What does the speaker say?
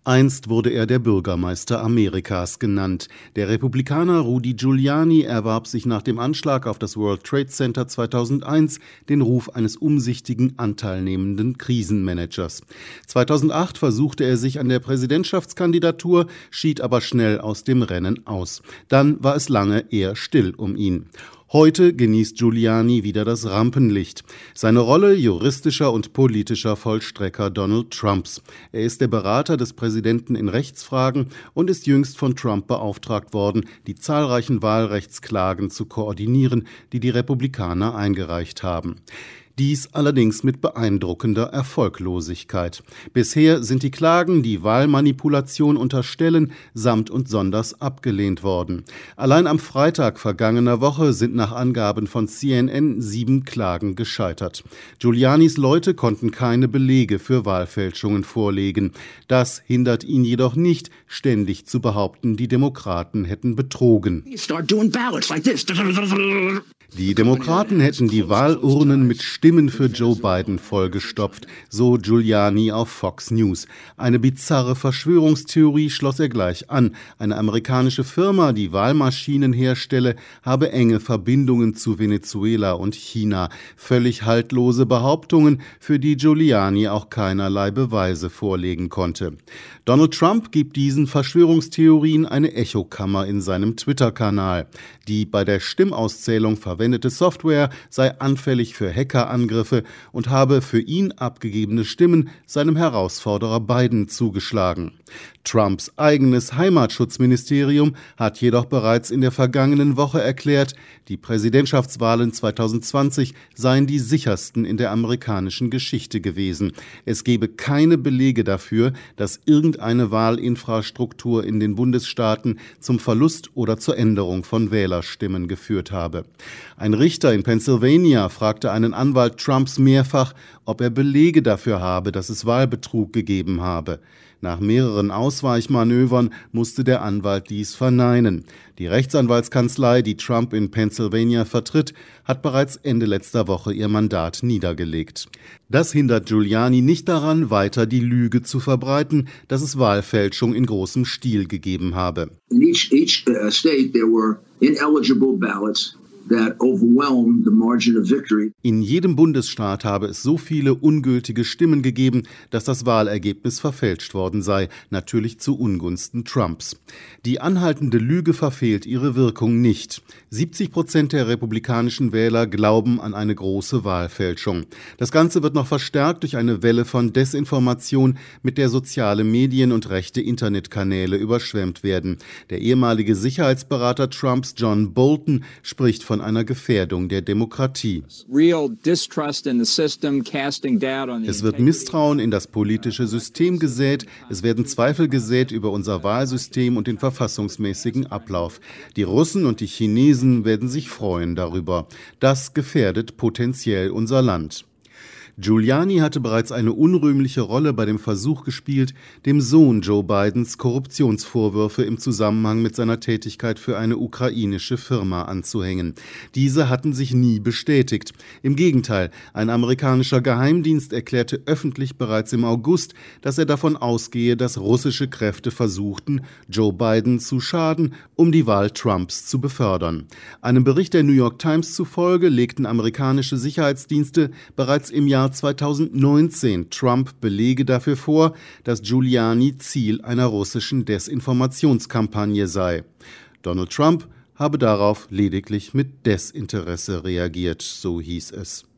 Einst wurde er der Bürgermeister Amerikas genannt. Der Republikaner Rudy Giuliani erwarb sich nach dem Anschlag auf das World Trade Center 2001 den Ruf eines umsichtigen, anteilnehmenden Krisenmanagers. 2008 versuchte er sich an der Präsidentschaftskandidatur, schied aber schnell aus dem Rennen aus. Dann war es lange eher still um ihn. Heute genießt Giuliani wieder das Rampenlicht. Seine Rolle juristischer und politischer Vollstrecker Donald Trumps. Er ist der Berater des Präsidenten in Rechtsfragen und ist jüngst von Trump beauftragt worden, die zahlreichen Wahlrechtsklagen zu koordinieren, die die Republikaner eingereicht haben. Dies allerdings mit beeindruckender Erfolglosigkeit. Bisher sind die Klagen, die Wahlmanipulation unterstellen, samt und sonders abgelehnt worden. Allein am Freitag vergangener Woche sind nach Angaben von CNN 7 Klagen gescheitert. Giulianis Leute konnten keine Belege für Wahlfälschungen vorlegen. Das hindert ihn jedoch nicht, ständig zu behaupten, die Demokraten hätten betrogen. Die Demokraten hätten die Wahlurnen mit Stimmen für Joe Biden vollgestopft, so Giuliani auf Fox News. Eine bizarre Verschwörungstheorie schloss er gleich an. Eine amerikanische Firma, die Wahlmaschinen herstelle, habe enge Verbindungen zu Venezuela und China. Völlig haltlose Behauptungen, für die Giuliani auch keinerlei Beweise vorlegen konnte. Donald Trump gibt diesen Verschwörungstheorien eine Echokammer in seinem Twitter-Kanal. Die bei der Stimmauszählung verwendete Software sei anfällig für Hackerangriffe und habe für ihn abgegebene Stimmen seinem Herausforderer Biden zugeschlagen. Trumps eigenes Heimatschutzministerium hat jedoch bereits in der vergangenen Woche erklärt, die Präsidentschaftswahlen 2020 seien die sichersten in der amerikanischen Geschichte gewesen. Es gebe keine Belege dafür, dass irgendeine Wahlinfrastruktur in den Bundesstaaten zum Verlust oder zur Änderung von Wählerstimmen geführt habe. Ein Richter in Pennsylvania fragte einen Anwalt Trumps mehrfach, ob er Belege dafür habe, dass es Wahlbetrug gegeben habe. Nach mehreren Ausweichmanövern musste der Anwalt dies verneinen. Die Rechtsanwaltskanzlei, die Trump in Pennsylvania vertritt, hat bereits Ende letzter Woche ihr Mandat niedergelegt. Das hindert Giuliani nicht daran, weiter die Lüge zu verbreiten, dass es Wahlfälschung in großem Stil gegeben habe. In each state there were ineligible ballots that overwhelmed the margin of victory. In jedem Bundesstaat habe es so viele ungültige Stimmen gegeben, dass das Wahlergebnis verfälscht worden sei, natürlich zu Ungunsten Trumps. Die anhaltende Lüge verfehlt ihre Wirkung nicht. 70% der republikanischen Wähler glauben an eine große Wahlfälschung. Das Ganze wird noch verstärkt durch eine Welle von Desinformation, mit der soziale Medien und rechte Internetkanäle überschwemmt werden. Der ehemalige Sicherheitsberater Trumps, John Bolton, spricht von einer Gefährdung der Demokratie. Es wird Misstrauen in das politische System gesät, es werden Zweifel gesät über unser Wahlsystem und den verfassungsmäßigen Ablauf. Die Russen und die Chinesen werden sich freuen darüber. Das gefährdet potenziell unser Land. Giuliani hatte bereits eine unrühmliche Rolle bei dem Versuch gespielt, dem Sohn Joe Bidens Korruptionsvorwürfe im Zusammenhang mit seiner Tätigkeit für eine ukrainische Firma anzuhängen. Diese hatten sich nie bestätigt. Im Gegenteil, ein amerikanischer Geheimdienst erklärte öffentlich bereits im August, dass er davon ausgehe, dass russische Kräfte versuchten, Joe Biden zu schaden, um die Wahl Trumps zu befördern. Einem Bericht der New York Times zufolge legten amerikanische Sicherheitsdienste bereits im Jahr 2019 Trump Belege dafür vor, dass Giuliani Ziel einer russischen Desinformationskampagne sei. Donald Trump habe darauf lediglich mit Desinteresse reagiert, so hieß es.